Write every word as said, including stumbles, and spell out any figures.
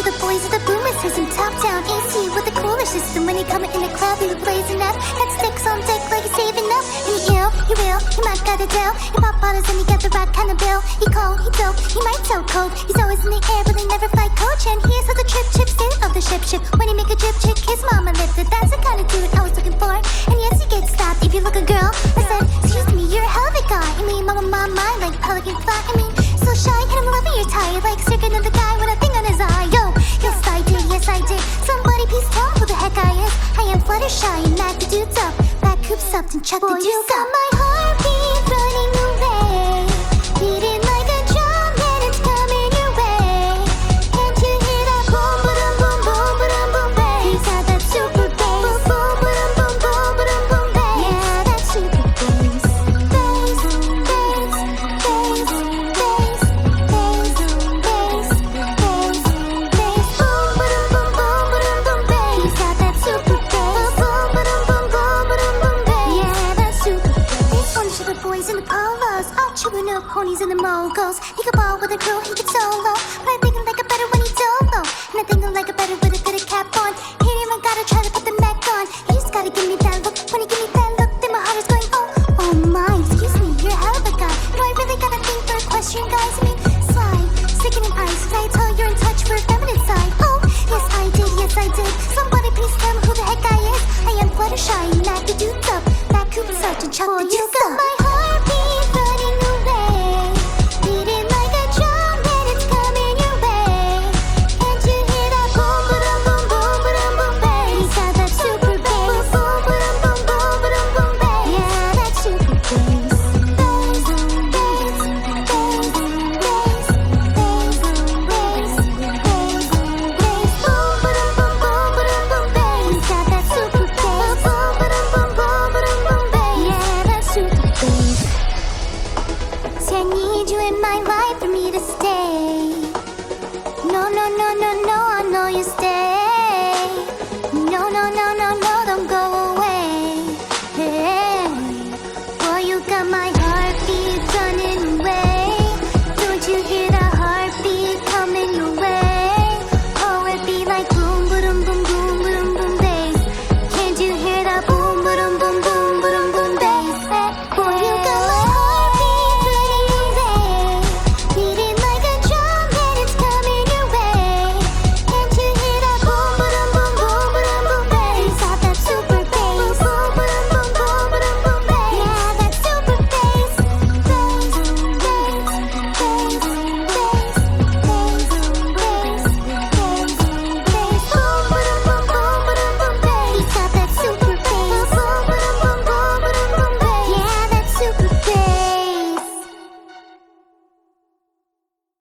the boys with the boomer system, top down A C with the cooler system. When you coming in the club, you be blazing up. Got sticks on deck like you're saving up. And you ill, you real, you might got a deal. You pop bottles and you got the right kind of bill. He cold, he dope, he might so cold. He's always in the air, but they never fly coach. And here's how the trip chips in of the ship ship. When he make a drip chick, his mama lifted. That's the kind of dude I was looking for. And yes, you get stopped if you look a girl. I said, excuse me, you're a hell of a guy. I mean, mama, my mind like pelican fly. I mean, so shy, and I'm loving your tie. Like circling on the guy with a thing on his eye. Yo, yes I did, yes I did. Somebody please tell me who the heck I is. I am Fluttershy and Mac the dude's up. Back hoops up and chuck the deuce up. You got my heartbeat running away, beating like a drum and it's coming your way. Can't you hear that boom, ba-dum, boom, boom, ba-dum, boom, bass? He's got that super bass. Boom, boom, ba-dum, boom, boom, ba-dum, boom, bass. Yeah, that super bass. Bass, bass, bass, bass, bass, bass, bass, bass. Boom, ba-dum, boom, boom, ba-dum, boom, bass. He's got that super bass. Boom, ba-dum, boom, boom, ba-dum, boom, bass. Yeah, that super bass. This one to the boys in the polos, all chewing up ponies and the moguls. He could ball with a girl, he could solo, but I think I like it better when he dolo. And I think I like it better with a good cap on. He ain't even gotta try to put the Mac on. He just gotta give me that look. When he give me that look, then my heart is going, oh, oh my, excuse me, you're a hell of a guy. No, I really gotta think for a question, guys. I mean, slide, sticking in ice. Did I tell you're in touch with feminine side? Oh, yes I did, yes I did. Somebody please tell me who the heck I is. I am Fluttershy, Mac the dude's up. Back hoops up and chuck the deuce up.